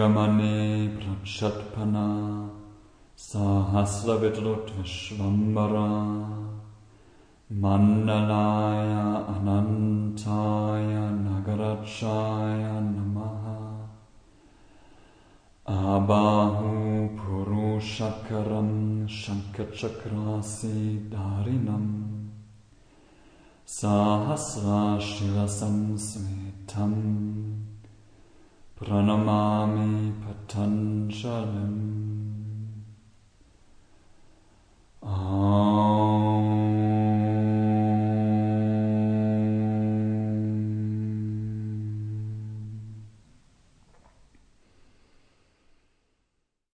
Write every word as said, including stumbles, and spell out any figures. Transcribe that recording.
Shivamani Prachatpana Sahasravitrut Vishvambara Mandalaya Anantaya Nagarachaya Namaha Abahu Purushakaram Shankachakrasi Dharinam Sahasra Shilasam Smitam Pranamami Patanjalim.